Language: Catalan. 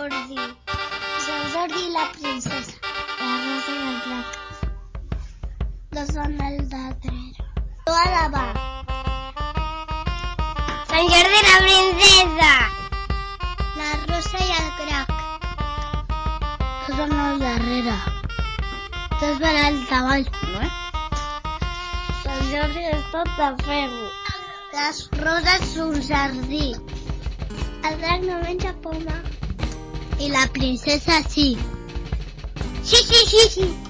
Jordi. Sant Jordi i la princesa. La rosa i el drac. Dos van al darrere. Tu a davant. Sant Jordi i la princesa. La rosa i el drac. Dos van al darrere. Dos van al davant. No, Sant Jordi és tot de ferro. Les roses d'un jardí. El drac no menja poma. I la princesa sí. Sí.